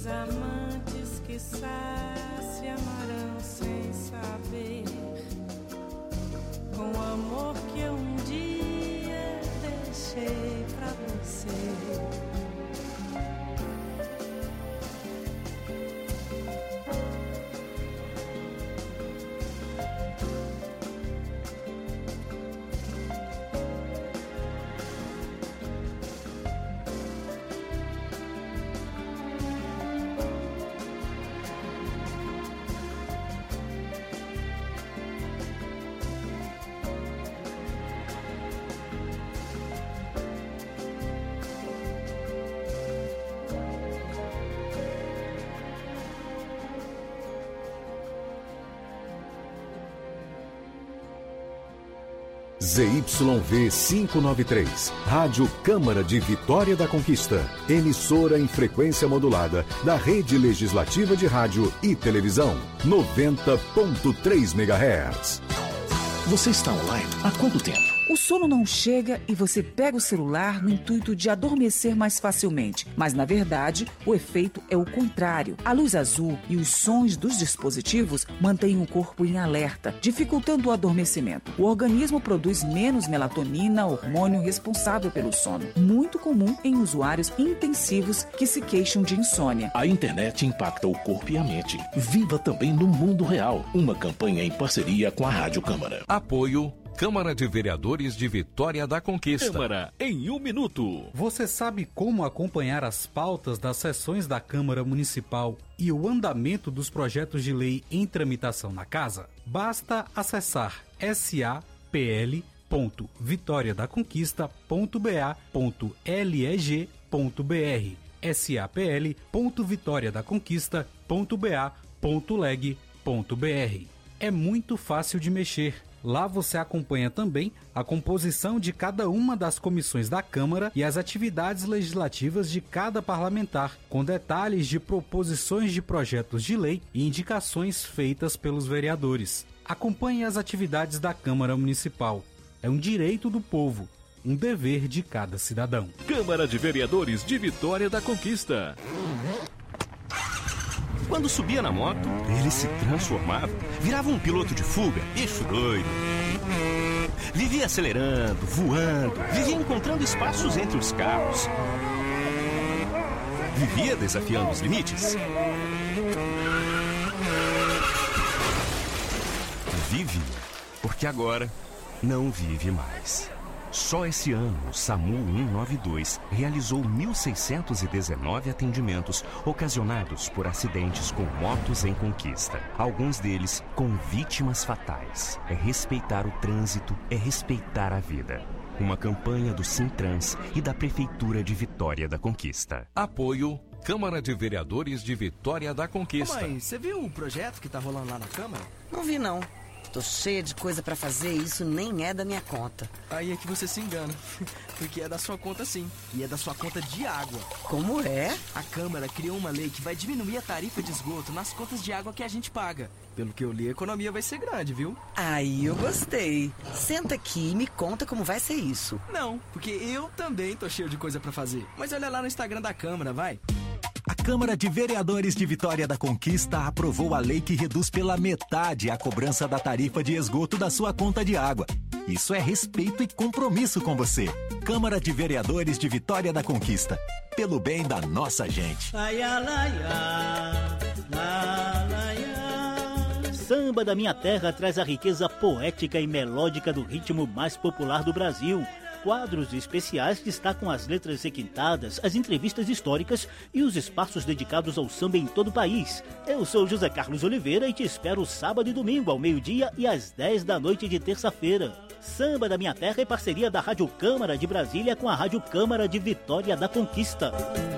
Dois amantes que se amarão sem saber, com o amor que eu um dia deixei pra você. ZYV 593, Rádio Câmara de Vitória da Conquista, emissora em frequência modulada da Rede Legislativa de Rádio e Televisão, 90.3 MHz. Você está online há quanto tempo? O sono não chega e você pega o celular no intuito de adormecer mais facilmente. Mas, na verdade, o efeito é o contrário. A luz azul e os sons dos dispositivos mantêm o corpo em alerta, dificultando o adormecimento. O organismo produz menos melatonina, hormônio responsável pelo sono. Muito comum em usuários intensivos que se queixam de insônia. A internet impacta o corpo e a mente. Viva também no mundo real. Uma campanha em parceria com a Rádio Câmara. Apoio Câmara de Vereadores de Vitória da Conquista. Câmara em 1 minuto. Você sabe como acompanhar as pautas das sessões da Câmara Municipal e o andamento dos projetos de lei em tramitação na Casa? Basta acessar sapl.vitoriadaconquista.ba.leg.br sapl.vitoriadaconquista.ba.leg.br. É muito fácil de mexer. Lá você acompanha também a composição de cada uma das comissões da Câmara e as atividades legislativas de cada parlamentar, com detalhes de proposições de projetos de lei e indicações feitas pelos vereadores. Acompanhe as atividades da Câmara Municipal. É um direito do povo, um dever de cada cidadão. Câmara de Vereadores de Vitória da Conquista. Quando subia na moto, ele se transformava, virava um piloto de fuga, bicho doido. Vivia acelerando, voando, vivia encontrando espaços entre os carros. Vivia desafiando os limites. Vive, porque agora não vive mais. Só esse ano, o SAMU 192 realizou 1.619 atendimentos ocasionados por acidentes com motos em Conquista. Alguns deles com vítimas fatais. É respeitar o trânsito, é respeitar a vida. Uma campanha do Sintrans e da Prefeitura de Vitória da Conquista. Apoio Câmara de Vereadores de Vitória da Conquista. Mãe, você viu o projeto que tá rolando lá na Câmara? Não vi, não. Tô cheia de coisa pra fazer e isso nem é da minha conta. Aí é que você se engana, porque é da sua conta sim, e é da sua conta de água. Como é? A Câmara criou uma lei que vai diminuir a tarifa de esgoto nas contas de água que a gente paga. Pelo que eu li, a economia vai ser grande, viu? Aí eu gostei. Senta aqui e me conta como vai ser isso. Não, porque eu também tô cheio de coisa pra fazer. Mas olha lá no Instagram da Câmara, vai. A Câmara de Vereadores de Vitória da Conquista aprovou a lei que reduz pela metade a cobrança da tarifa de esgoto da sua conta de água. Isso é respeito e compromisso com você. Câmara de Vereadores de Vitória da Conquista. Pelo bem da nossa gente. Samba da Minha Terra traz a riqueza poética e melódica do ritmo mais popular do Brasil. Quadros especiais destacam as letras requintadas, as entrevistas históricas e os espaços dedicados ao samba em todo o país. Eu sou José Carlos Oliveira e te espero sábado e domingo ao meio-dia e às 10 da noite de terça-feira. Samba da Minha Terra é parceria da Rádio Câmara de Brasília com a Rádio Câmara de Vitória da Conquista.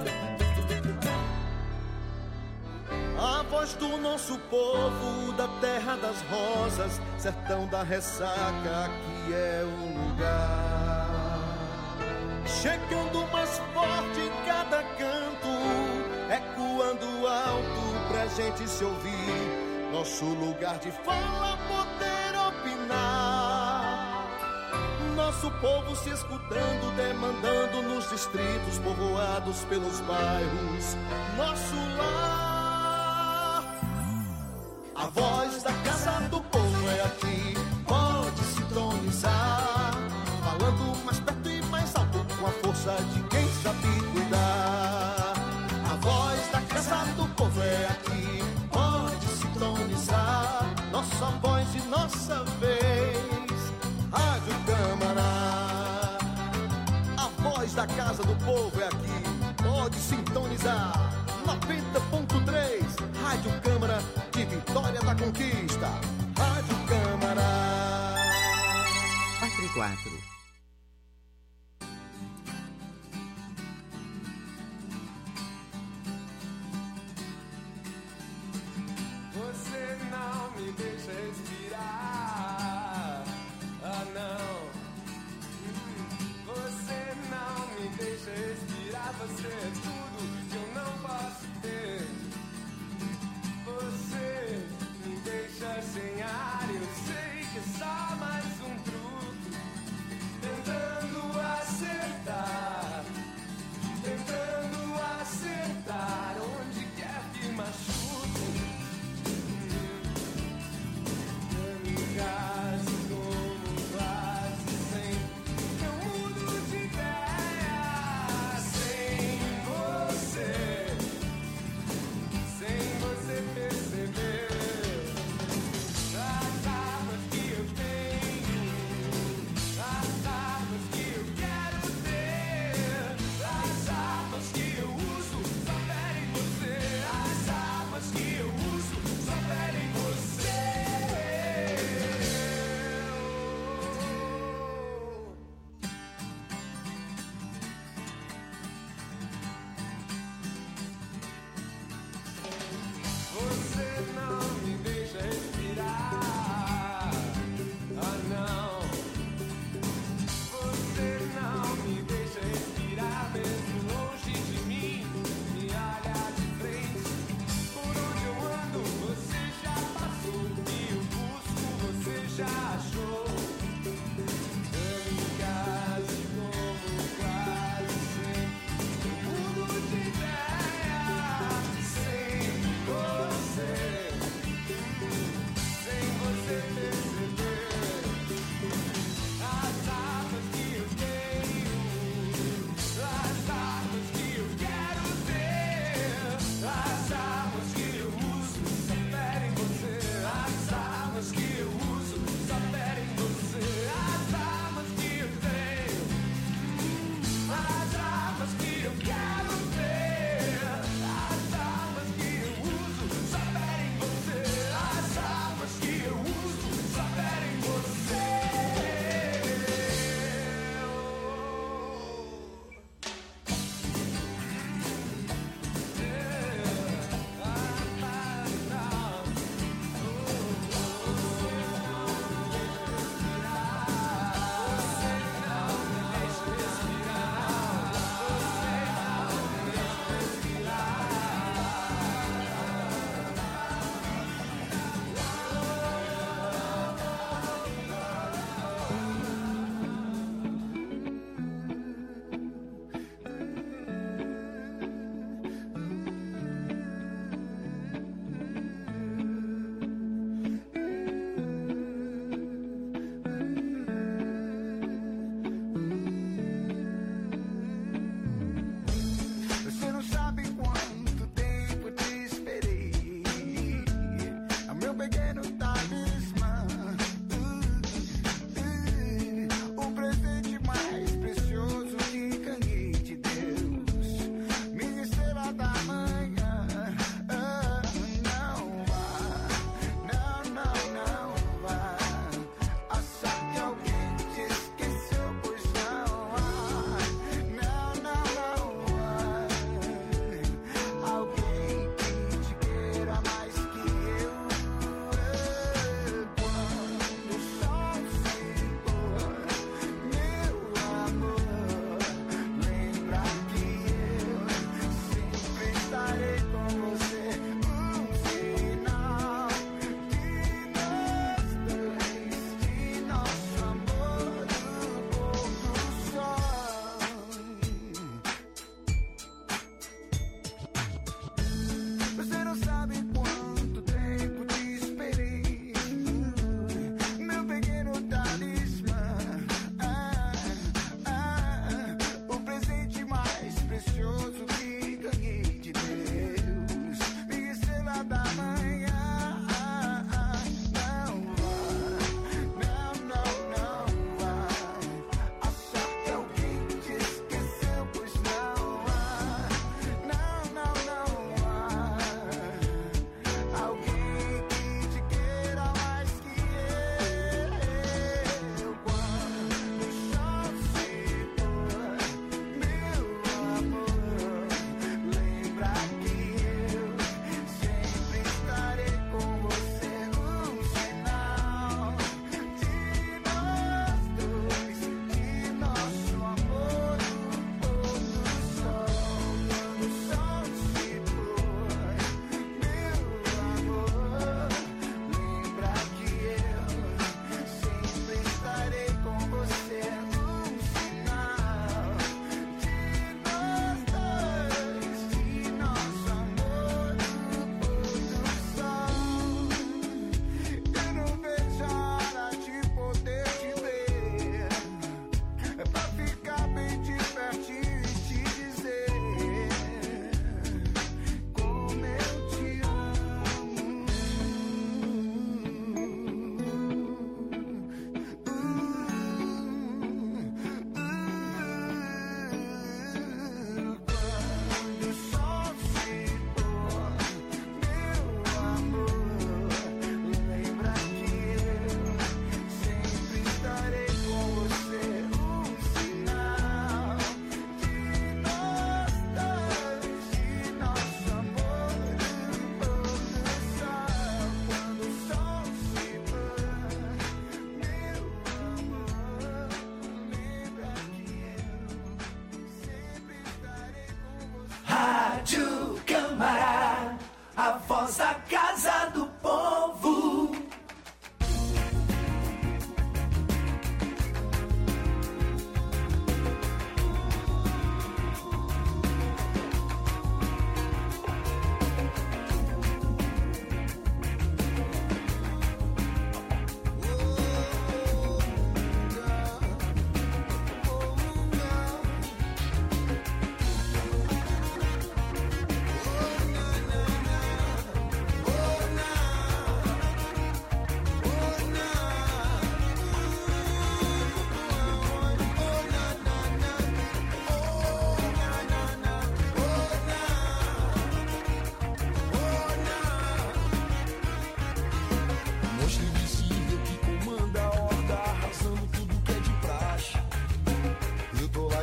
A voz do nosso povo, da terra das rosas, sertão da ressaca, aqui é o lugar. Chegando mais forte em cada canto, ecoando alto pra gente se ouvir. Nosso lugar de fala, poder opinar. Nosso povo se escutando, demandando nos distritos povoados pelos bairros. Nosso lar casa do povo é aqui. Pode sintonizar. 90.3, Rádio Câmara de Vitória da Conquista. Rádio Câmara. 4x4. Você não me deixa respirar. Ah, não. Você não me deixa respirar. Você é tudo que eu não posso ter. Você me deixa sem ar. Eu sei que é só mais um truque.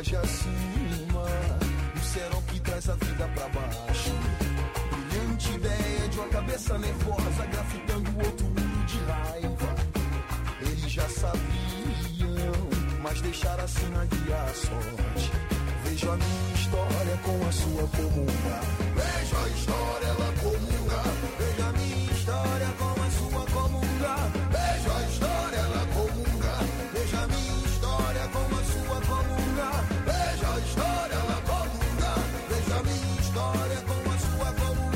loja acima, o cerol que traz a vida pra baixo. Brilhante ideia de uma cabeça nervosa grafitando o outro mundo de raiva. Eles já sabiam, mas deixaram assim na guia a sorte. Vejo a minha história com a sua comunga. Vejo a história, ela comunga. Vejo a minha história com a sua comunga. Vejo a história, ela comunga. Vejo a minha história com a sua comunga. Vejo a história, ela comunga. Vejo a minha história com a sua comunga.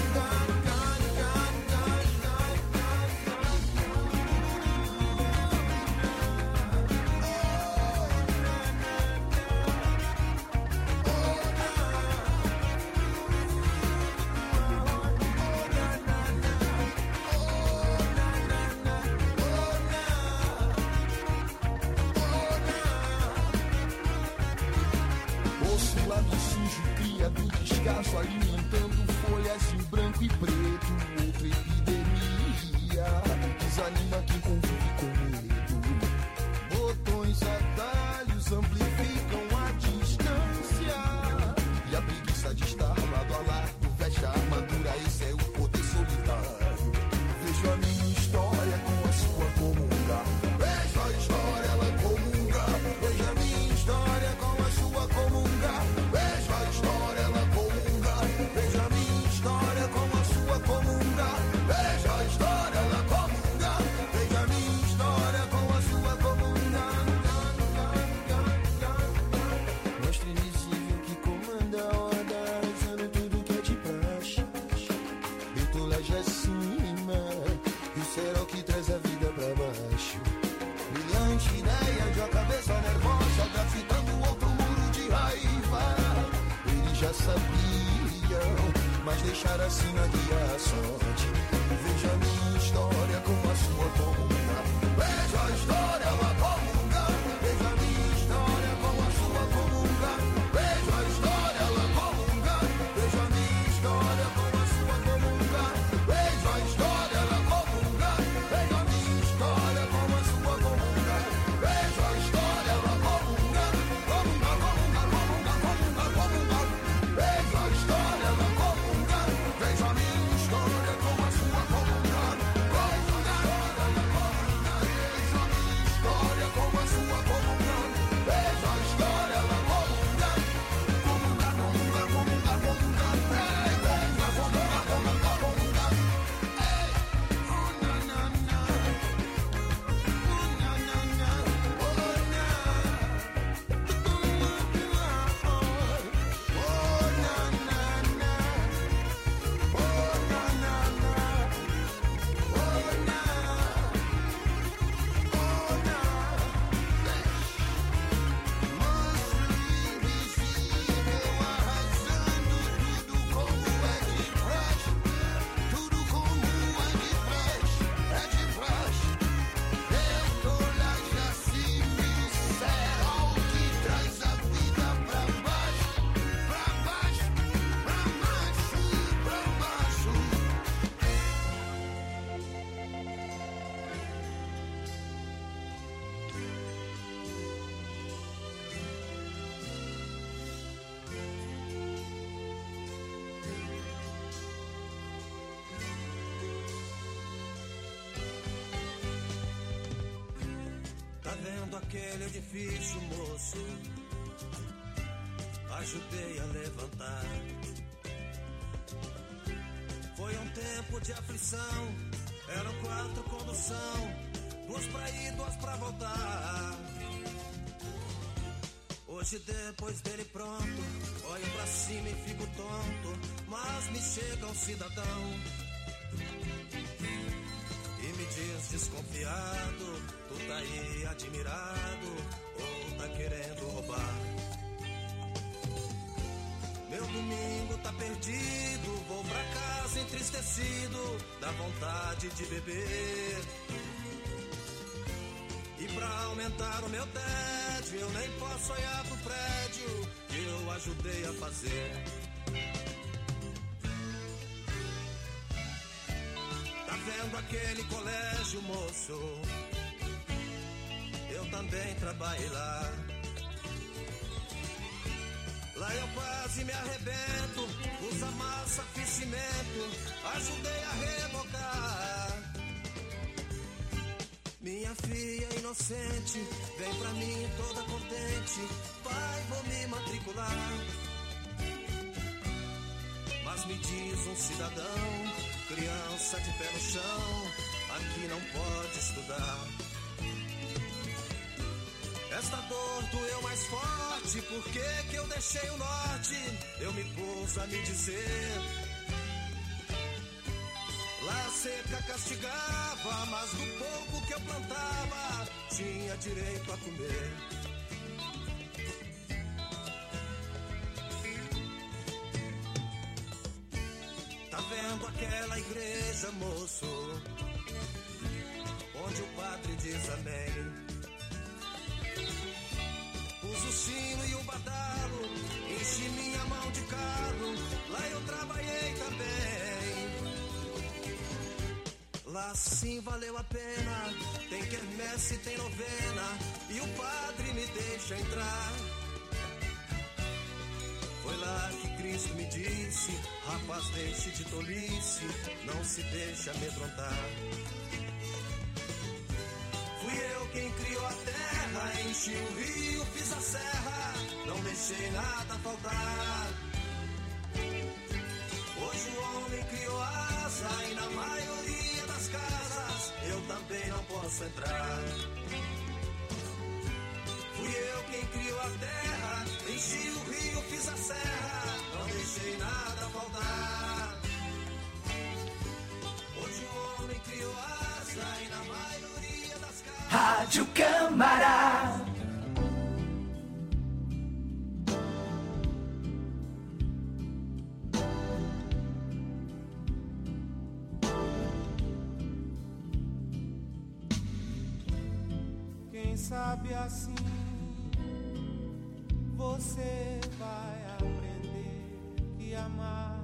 Descaso alimentando folhas em branco e preto. Outra epidemia desanima quem convive com medo. Botões, atalhos amplificam a distância. E a preguiça de estar lado a lado veste a armadura. Esse é o poder solitário. Vejo a minha história com a sua comunga. Vejo a história, ela comunga. Vejo a minha história com a sua comunga. Vejo a história, ela comunga. Veja a minha história com a sua comunga. Veja a história, ela comunga. Veja a minha história com a sua comunga. Mostre invisível que comanda a horda, usando tudo que é de praxe. Bitolagem acima, e o cerol que traz a vida pra baixo. Brilhante ideia de uma cabeça nervosa, grafitando outro muro de raiva. Eles já sabiam, mas deixaram assim na guia a sorte. Veja a minha história com a sua comunga. Veja a história, ela comunga. Veja a minha história com a sua comunga. Veja a história, ela comunga. Veja a minha história com a sua comunga. Veja a história, ela comunga. Veja a minha história com a sua comunga. Veja a história, ela comunga. Comunga, comunga, comunga, comunga, comunga. Veja a história, ela comunga. Veja a minha história com a sua comunga. Veja a história, ela comunga. Veja a minha história com a sua comunga. Veja a história, ela comunga. Comunga, comunga, comunga, comunga. Veja a comunga, comunga, comunga. Na, na, na. Na, na, na. Oh, na. Oh, na, na, na. Oh, na, na, na. Oh, na. Oh, na. Monstro invisível arrasando tudo como é de praxe. Tudo como é de praxe. É de praxe. Bitolagem acima, e o cerol que traz a vida pra baixo. Pra baixo, pra baixo, pra baixo. Tá vendo aquele edifício, moço? Ajudei a levantar. Foi um tempo de aflição. Eram 4 condução, 2 pra ir, 2 pra voltar. Hoje depois dele pronto, olho pra cima e fico tonto. Mas me chega um cidadão e me diz desconfiado: tu tá aí admirado ou tá querendo roubar? Meu domingo tá perdido, vou pra casa entristecido, dá vontade de beber. E pra aumentar o meu tédio, eu nem posso olhar pro prédio que eu ajudei a fazer. Tá vendo aquele colégio, moço? Eu também trabalhei lá. Lá eu quase me arrebento, usa massa, fiz cimento, ajudei a rebocar. Minha filha inocente, vem pra mim toda contente, pai, vou me matricular. Mas me diz um cidadão, criança de pé no chão, aqui não pode estudar. Esta dor doeu mais forte, por que eu deixei o norte? Eu me pus a me dizer. Lá a seca castigava, mas do pouco que eu plantava, tinha direito a comer. Tá vendo aquela igreja, moço? Onde o padre diz amém. Pus o sino e o badalo, enchi minha mão de calo, lá eu trabalhei também. Lá sim valeu a pena, tem quermesse, tem novena, e o padre me deixa entrar. Foi lá que Cristo me disse, rapaz, deixe de tolice, não se deixe amedrontar. Fui eu quem criou a terra, enchi o rio, fiz a serra, não deixei nada faltar. Hoje o homem criou asa e na maioria das casas eu também não posso entrar. Fui eu quem criou a terra, enchi o rio, fiz a serra, não deixei nada faltar. Hoje o homem criou asa e na maioria das casas... Rádio Câmara. Quem sabe assim você vai aprender que amar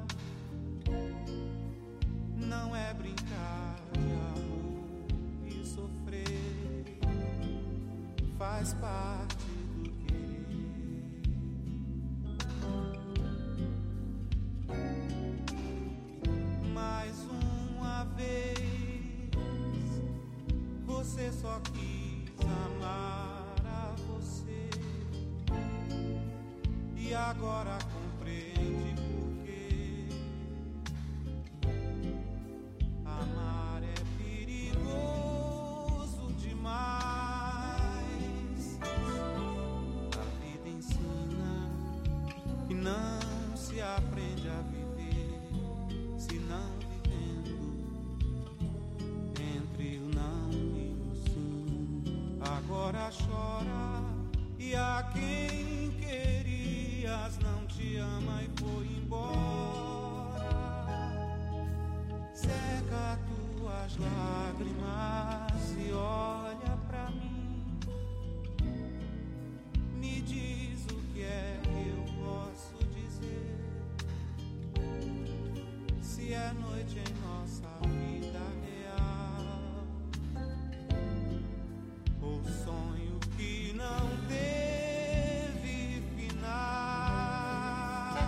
não é brincar de amor e sofrer, faz parte do querer. Mais uma vez você só quis amar a você e agora compreende porque amar é perigoso demais. A vida ensina que não se aprende a viver se não vivendo entre o não e o sim. Agora chora e a quem querias não te ama e foi embora. Seca tuas lágrimas e olha pra mim. Me diz o que é que eu posso dizer. Se é noite em nossa vida real ou sonho que não teve final.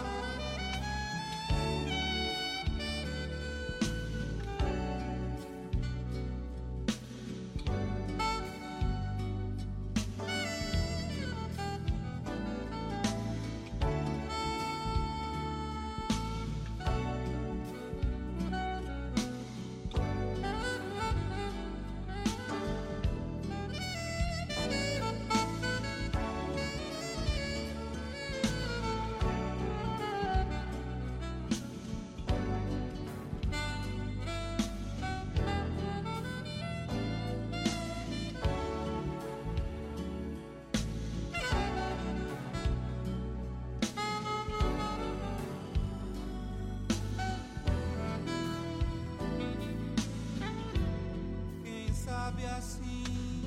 Sabe assim,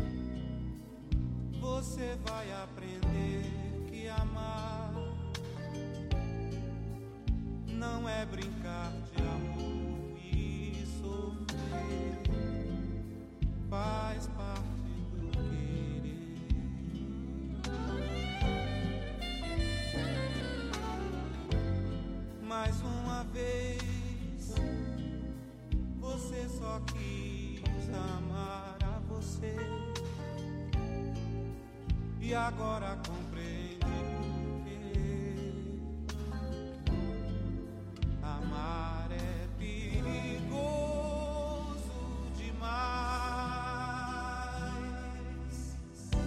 você vai aprender que amar não é brincar de amor e sofrer, faz parte do querer. agora compreendi que amar é perigoso demais.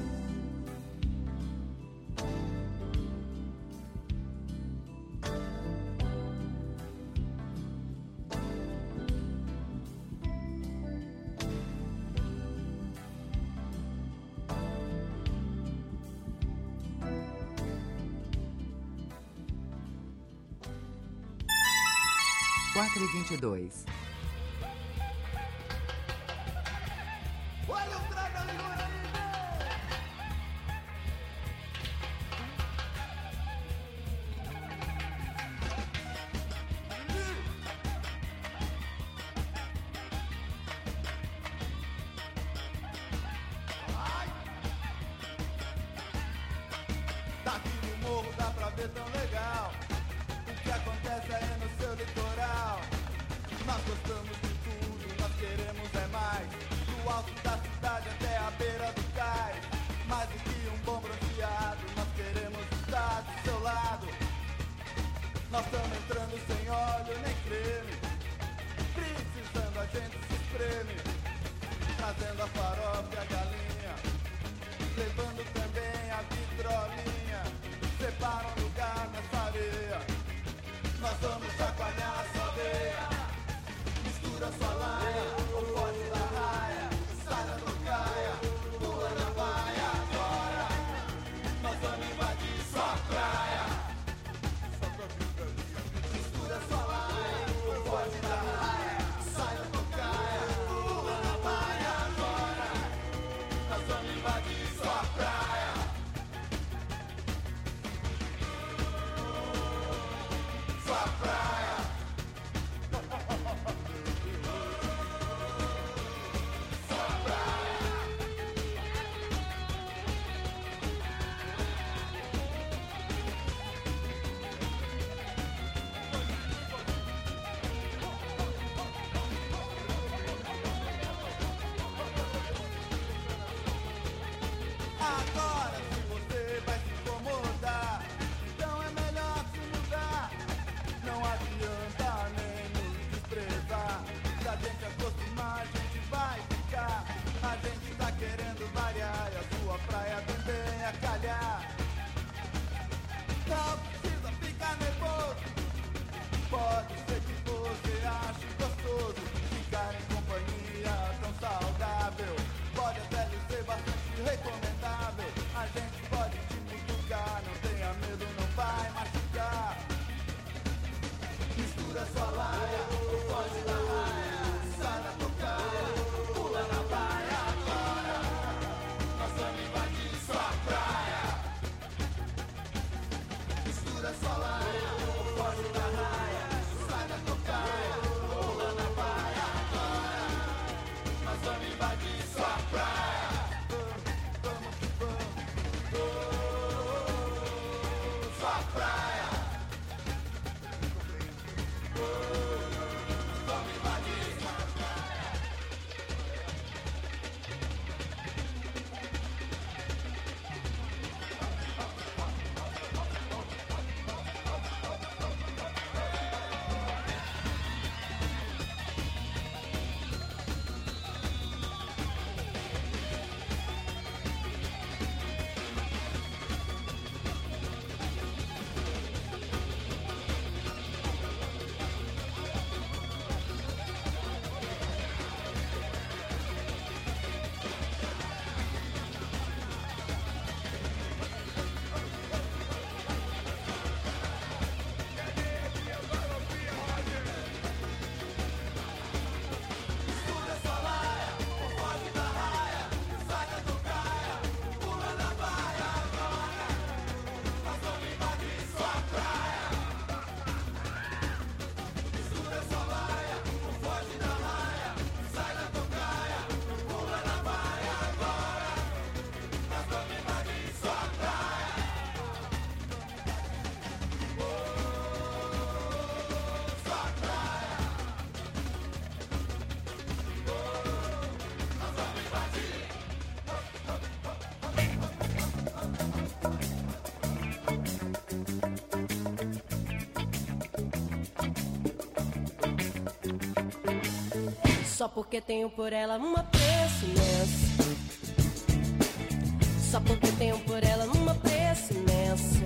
Quatro e 22. Olha o traga ali, daqui no morro dá pra ver tão legal o que acontece aí no seu litoral. Nós gostamos de tudo, nós queremos é mais. Do alto da cidade até a beira do cais. Mais do que um bom bronzeado, nós queremos estar do seu lado. Nós estamos entrando sem óleo nem creme. Precisando a gente se espreme. Trazendo a farofa e a galinha. Levando também a vitrolinha. Separa um lugar nessa areia. Nós vamos chacoalhar a sua veia. Mistura sua laia, o pote da raia. Sai da tocaia, pula na baia. Agora nós vamos invadir sua praia. Mistura Só porque tenho por ela um apreço imenso. Só porque tenho por ela um apreço imenso.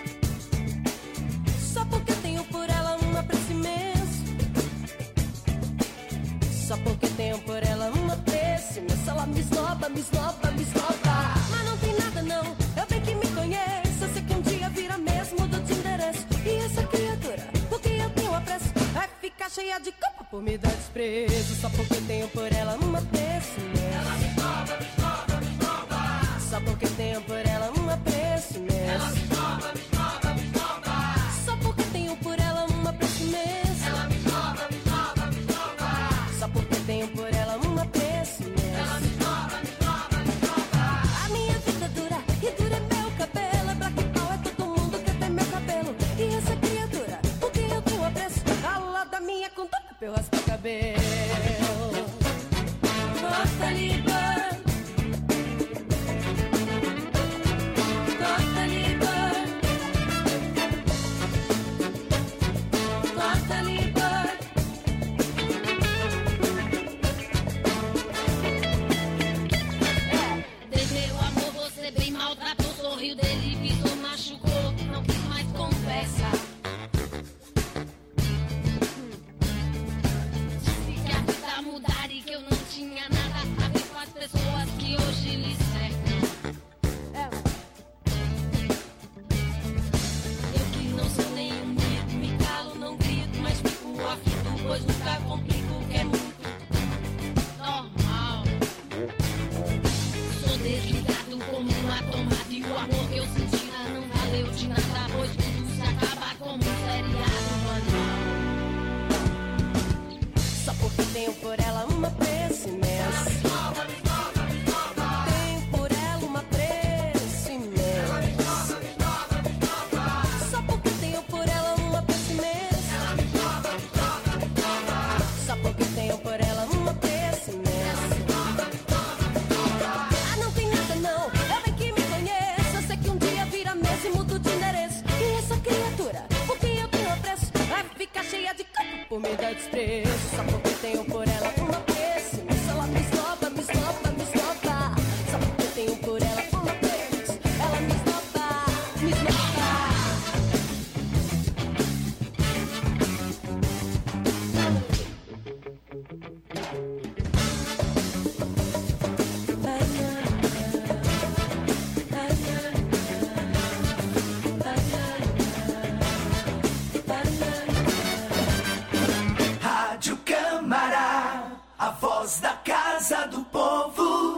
Só porque tenho por ela um apreço imenso. Só porque tenho por ela um apreço imenso. Ela me esnoba, me esnoba, me esnoba. Mas não tem nada não, eu bem que me conheço. Eu sei que um dia vira mesmo do te endereço. E essa criatura, porque eu tenho apreço, vai ficar cheia de culpa por me dar desprezo. Só porque tenho por ela um apreço imenso. Ela me esnoba, me esnoba, me esnoba. Só porque tenho por ela um apreço imenso. Ela me esnoba, me esnoba, me esnoba. Só porque tenho por ela um apreço imenso. Ela me esnoba, me esnoba, me esnoba. Só porque tenho por ela um apreço imenso. Ela me esnoba, me esnoba, me esnoba. A minha vida dura e dura é meu cabelo. É black pau, é todo mundo que tem meu cabelo. E essa criatura, porque eu tenho apreço, fala da minha conduta pra eu raspar o cabelo. Gosta liba. Sorriu dele, pisou, machucou, não quis mais conversa. Disse que a vida mudar e que eu não tinha nada a ver com as pessoas que hoje lhe cercam. Eu que não sou nenhum mito, me calo, não grito, mas fico aflito, pois nunca complico o que é muito normal. Sou desligado como uma tomada. E o amor que eu sentia não valeu de nada, pois tudo se acaba como um seriado banal. Só porque tenho por ela um apreço imenso. Tenho por ela um apreço imenso. Só porque tenho por ela um apreço imenso. Só porque tenho por ela um apreço imenso. Ah, não tem nada não, eu bem que me conheço. Eu sei que um dia vira mesmo e mudo de endereço. E essa criatura, porque eu tenho apreço, vai ficar cheia de culpa por me dar desprezo. Só porque tenho por ela um apreço imenso. Ela me esnoba, me esnoba, me esnoba. Só porque tenho por ela um apreço. Ela me esnoba, me esnoba. Rádio Câmara, a voz da Casa do Povo.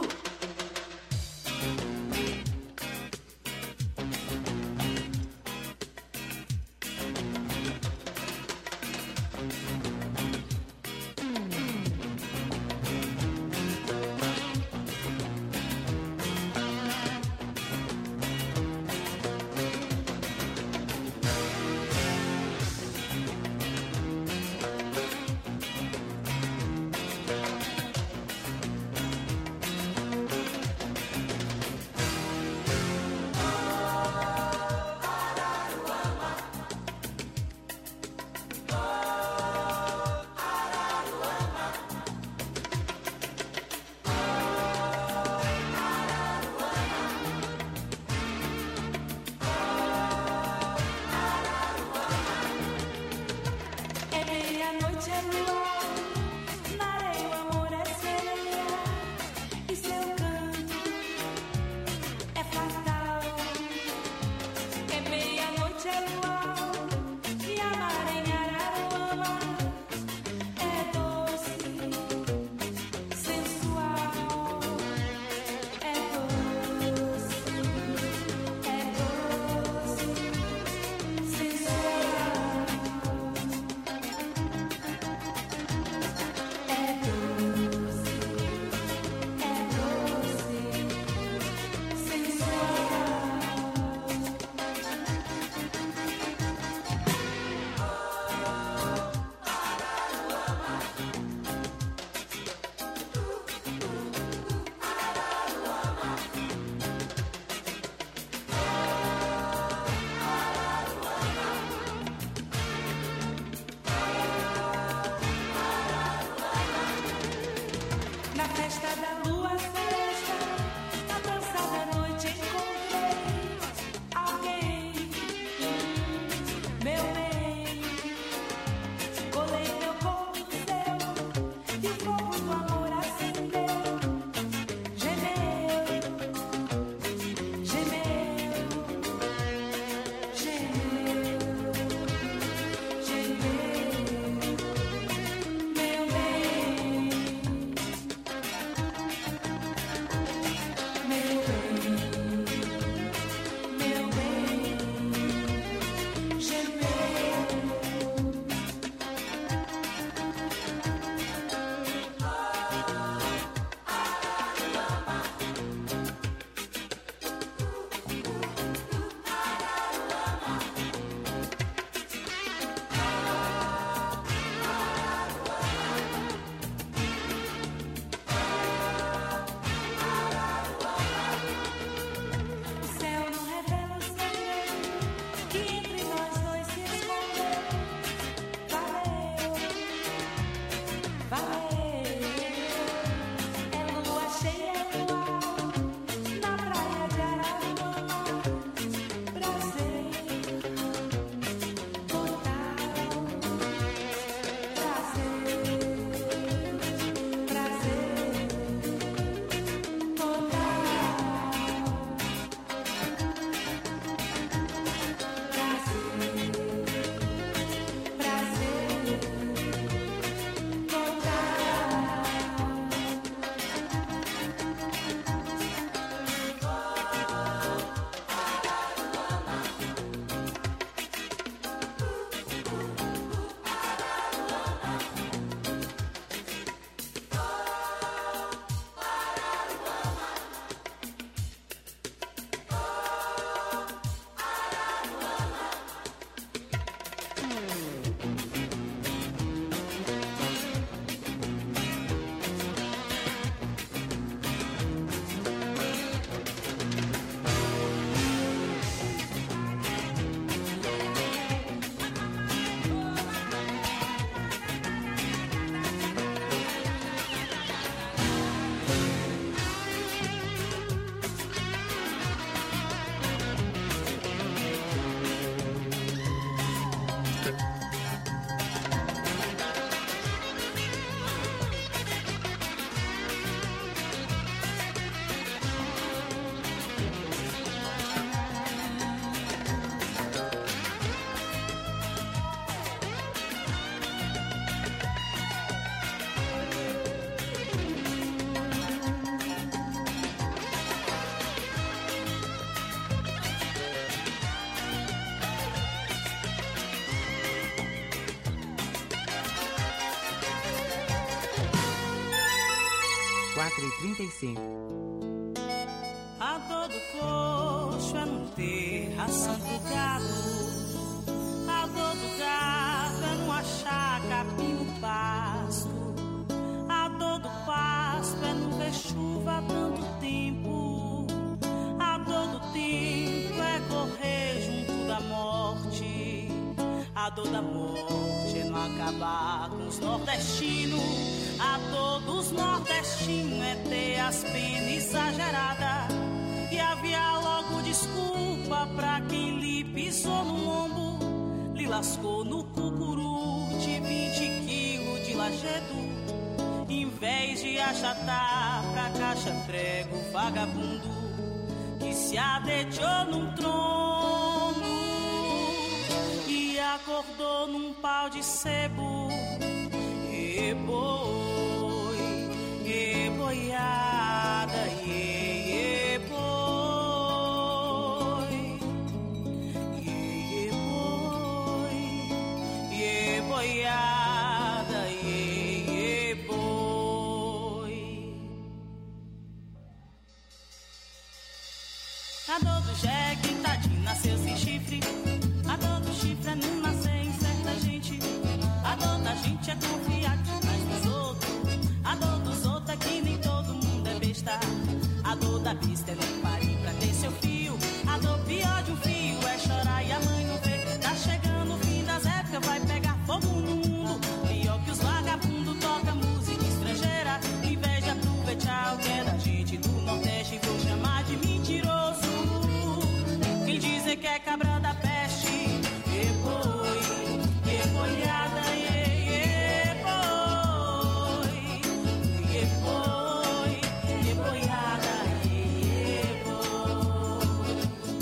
4h35. A dor do coxo é não ter ração pro gado. A dor do gado é não achar capim no pasto. A dor do pasto é não ver chuva há tanto tempo. A dor do tempo é correr junto da morte. A dor da morte é não acabar com os nordestinos. A dor dos nordestinos é ter as penas exageradas e aviar logo desculpa pra quem lhe pisou no lombo, lhe lascou no cucuru de 20 quilos de lajedo. Em vez de achatar pra caixa prego vagabundo que se adeteou num trono e acordou num pau de sebo. E boi, e boiada, e boi, e boi, e boiada, e boi. A dor do jegue, tadinho, nasceu sem chifre. A dor do chifre é não nascer em certa gente. A dor da gente é confiar demais nos outros. A dor dos outros é que nem todo mundo é besta. A dor da pista é não parir pra ter seu fio. A dor pior de um fio é chorar e a mãe não vê. Tá chegando o fim das épocas, vai pegar fogo no mundo. Pior que os vagabundos toca música estrangeira. Em vez de aproveitar o que é da gente do Nordeste, vou chamar de mentiroso. Quem dizer que é cabra da peste, e boi, e boiada, e boi, e boi, e boiada, e boi.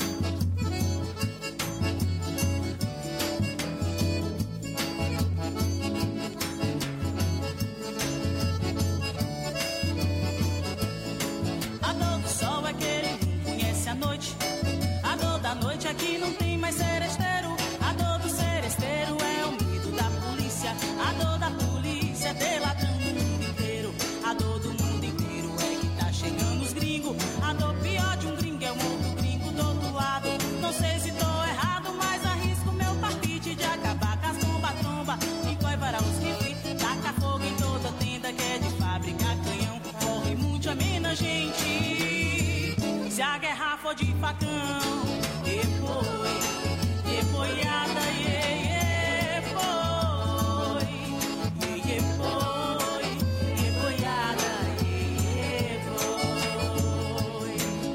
A dor do sol é que ele não conhece a noite. A dor da noite é que não tem mais seresteiro. A dor do seresteiro é o medo da polícia. A dor da polícia é ter ladrão no mundo inteiro. A dor do mundo inteiro é que tá chegando os gringos. A dor pior de um gringo é um outro gringo do outro lado. Não sei se tô errado, mas arrisco meu palpite de acabar com as bomba-tromba. E coivará os rifles, taca fogo em toda tenda que é de fábrica, canhão. Morre muito a menos gente. Se a guerra for de facão, e boi, e boiada, e boi, e boi, e boiada, e boi.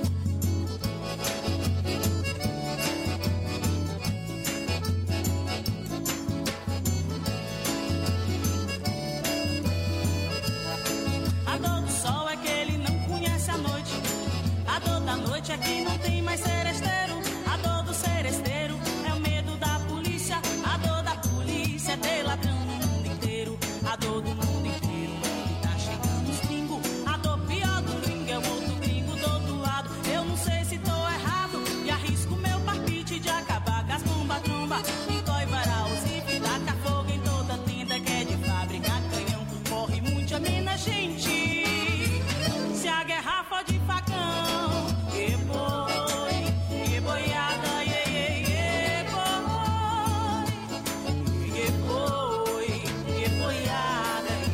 A dor do sol é que ele não conhece a noite. A dor da noite é que não tem mais seresteiro. A dor do seresteiro é o medo da polícia. A dor da polícia é ter ladrão no mundo inteiro. A dor do mundo inteiro é que tá chegando os gringos. A dor pior do gringo é o outro gringo do outro lado. Eu não sei se tô errado e arrisco meu palpite de acabar com as bomba-tromba. E coivará os rifles, taca fogo em toda tenda que é de fábrica, canhão. Morre muito a menos gente. Se a guerra for de facão, e boi, e boiada, e boi, e boi, e boiada,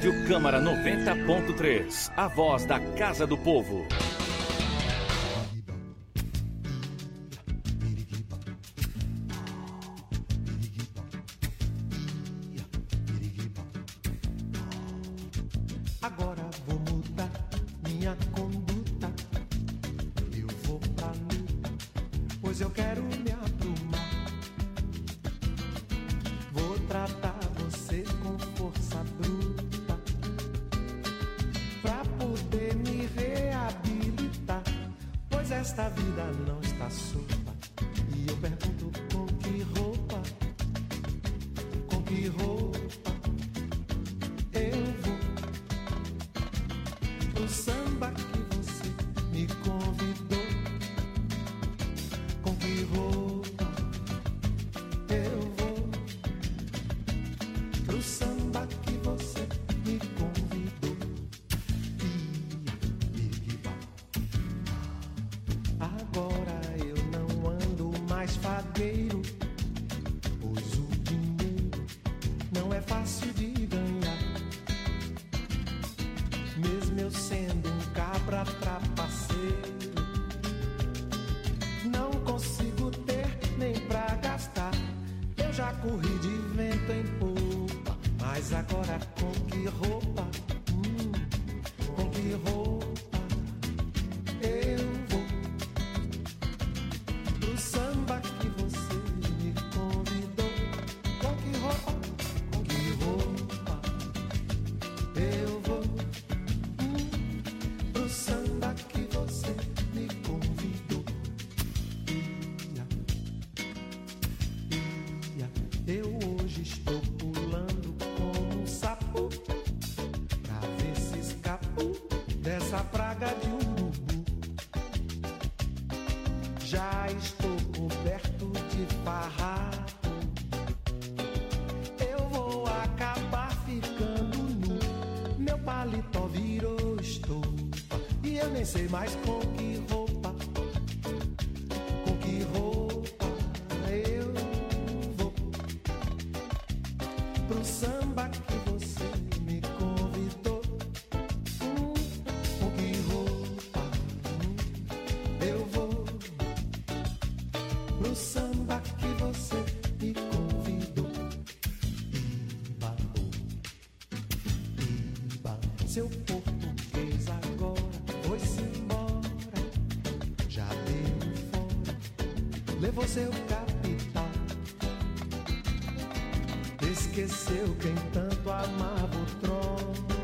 Rádio Câmara 90.3, a voz da Casa do Povo. Agora vou mudar minha conduta. Eu vou pra luta, pois eu quero me aprumar. Vou tratar você com força bruta, pra poder me reabilitar. Pois esta vida não está solta. E eu pergunto com que roupa, com que roupa eu vou pro samba que você me convidou. Com que roupa eu vou pro samba que você me convidou. Agora eu não ando mais fagueiro, pois o dinheiro não é fácil de ganhar. Mesmo eu sendo um cabra trapaceiro, não consigo ter nem pra gastar. Eu já corri de vento em popa, mas agora com que roupa? Com que roupa eu vou pro samba que você me convidou? Com que roupa? Com que roupa eu vou pro samba que você me convidou? Eu hoje estou pulando como um sapo, pra ver se escapo dessa praga de urubu. Já estou coberto de farrapo, eu vou acabar ficando nu. Meu paletó virou estopa e eu nem sei mais com que roupa, com que roupa eu vou pro samba que você me convidou. Com que roupa eu vou pro samba que você me convidou. Iba, iba, seu português agora foi-se embora, já deu fora, levou seu capital, esqueceu quem tanto amava outrora.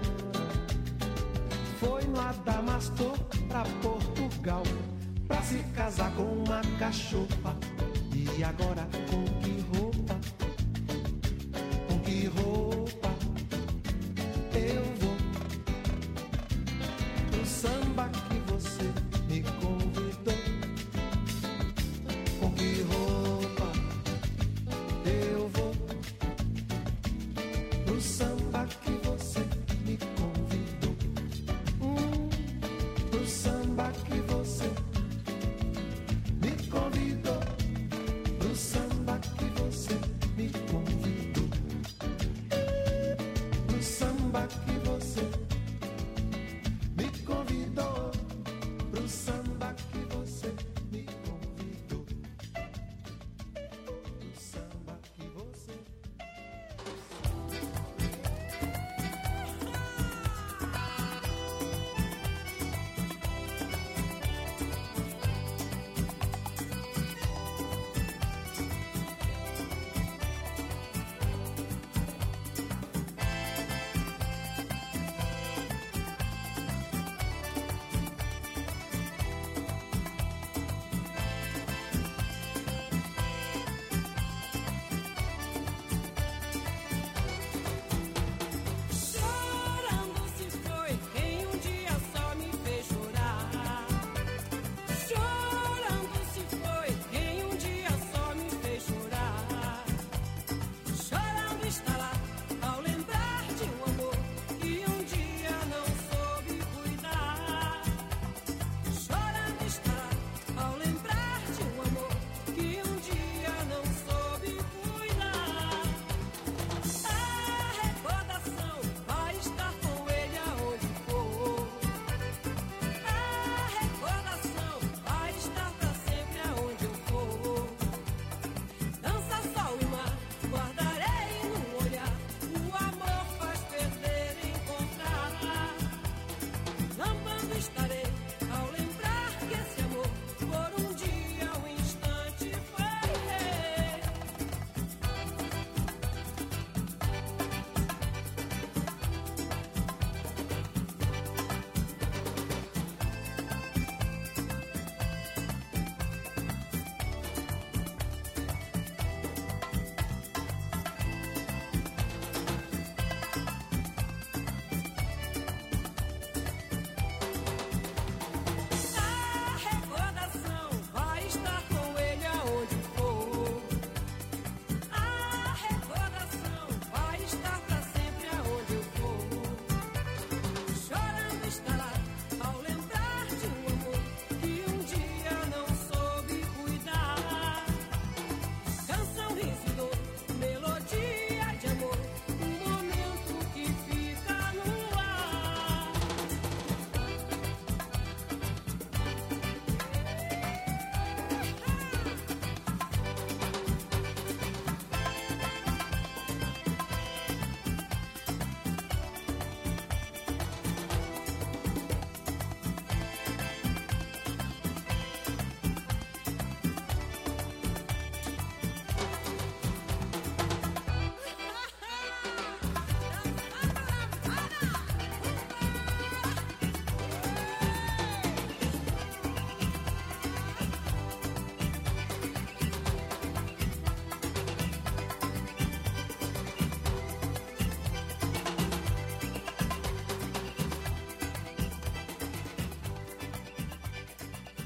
Foi no Adamastor pra Portugal, pra se casar com uma cachopa. E agora com que roupa, com que roupa eu vou pro samba que você me convidou? Com que roupa eu vou pro samba que você me convidou? Pro samba que você me convidou. Pro samba que você me convidou. Pro samba que você me convidou. Pro samba que você me convidou. Pro samba que você.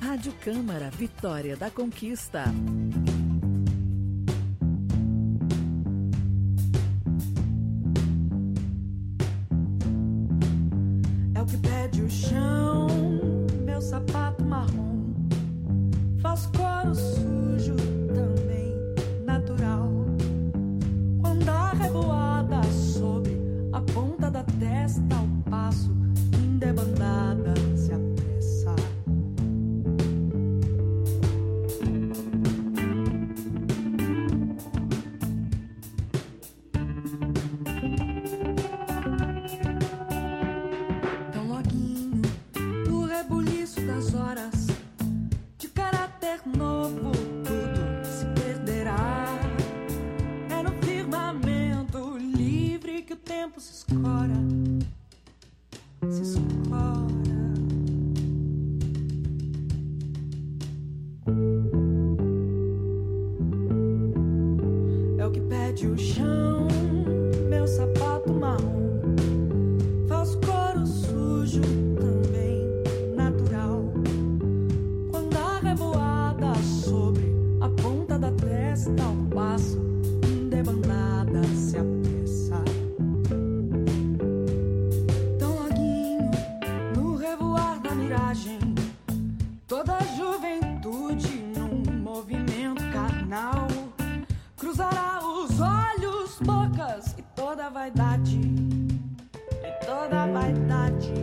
Rádio Câmara, Vitória da Conquista. É o que pede o chão, meu sapato marrom. Faz couro sujo também, natural. Quando a revoada sobre a ponta da testa, ao passo, indebandada se apressa. Tão loguinho, no rebuliço das horas, de caráter novo, tudo se perderá. É no firmamento livre que o tempo se escora. Se escora. É o que pede o chão, meu sapato marrom. Faz couro sujo também, natural. Quando a revoada sobre a ponta da testa, ao passo, indebandada se apressa. Tão loguinho, no revoar da miragem, toda a juventude num movimento carnal cruzará os olhos, bocas e toda a vaidade. E toda a vaidade.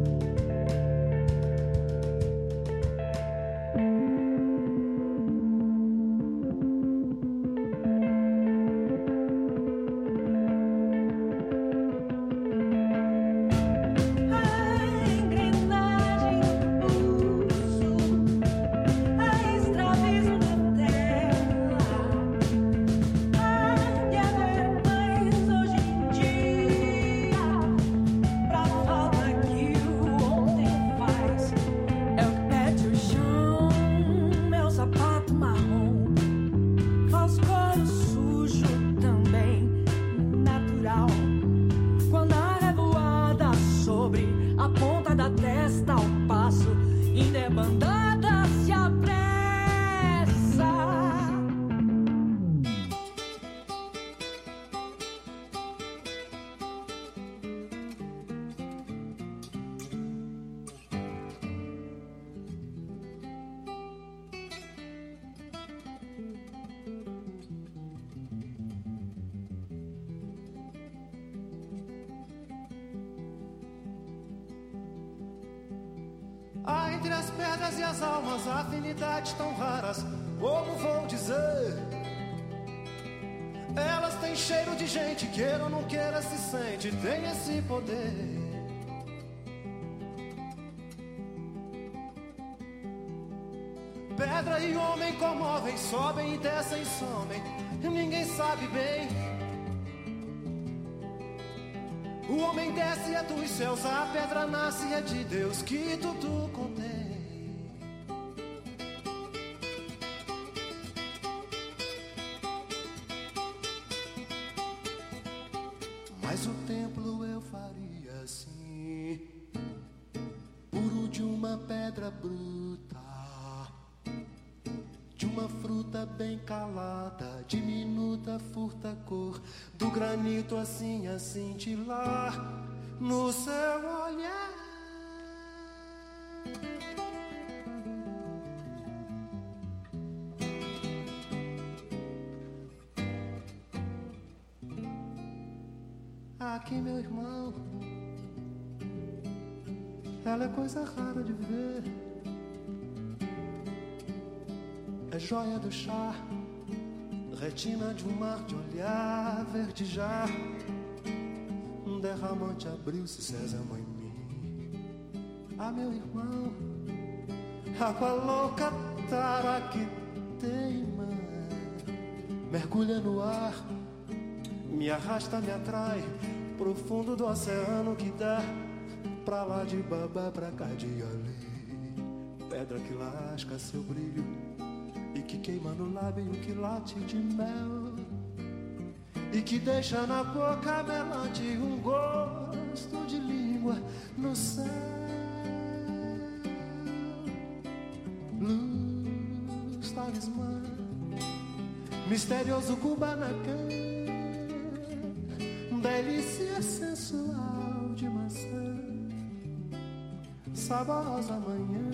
Há entre as pedras e as almas afinidades tão raras, como vou dizer? Elas têm cheiro de gente, queira ou não queira se sente, tem esse poder. Pedra e homem comovem, sobem e descem e somem, ninguém sabe bem. O homem desce é dos céus, a pedra nasce é de Deus que tudo contém. Mas o templo eu faria assim, puro de uma pedra bruta, de uma fruta bem calada, diminuta, furta cor, do granito assim a cintilar no seu olhar. Aqui, meu irmão, ela é coisa rara de ver. É joia do chá, retina de um mar de olhar verdejar. Um derramante abriu-se, sésamo em mim. Ah, meu irmão, água louca, tara que teima, mergulha no ar, me arrasta, me atrai, profundo do oceano que dá pra lá de Babá, pra cá de ali. Pedra que lasca seu brilho e que queima no lábio que late de mel, e que deixa na boca melante um gosto de língua no céu. talismã, misterioso Kubanacan, delícia sensual de maçã, saborosa manhã.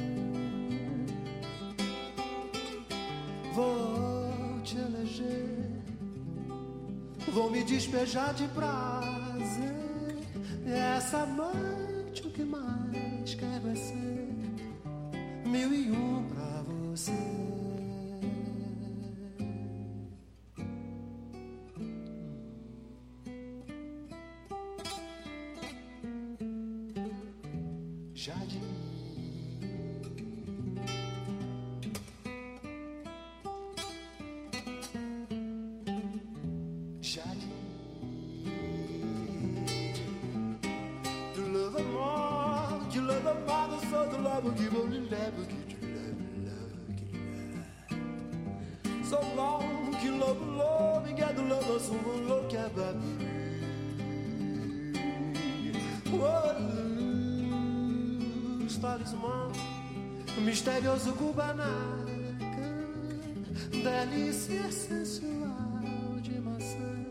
Vou te eleger, vou me despejar de prazer, e essa noite o que mais quero é ser 1001 pra você. Jardim, jardim, do love amor, de love amado, sou do love que vou lhe levar, que te leva, so long que love, get the love, so long que é baby. Talismã, misterioso Kubanacan, delícia sensual de maçã,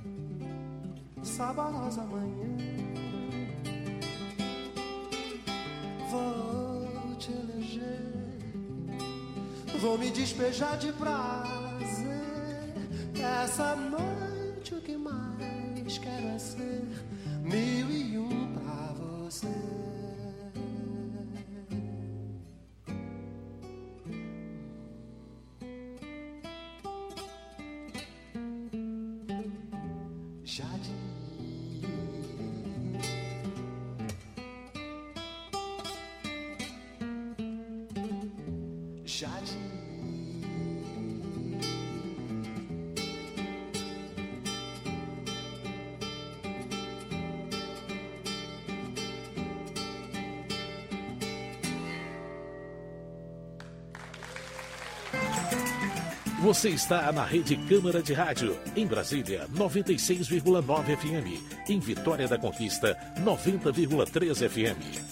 saborosa manhã. Vou te eleger, vou me despejar de prazer, essa noite o que mais quero é ser 1001 pra você. Você está na Rede Câmara de Rádio, em Brasília, 96,9 FM. Em Vitória da Conquista, 90,3 FM.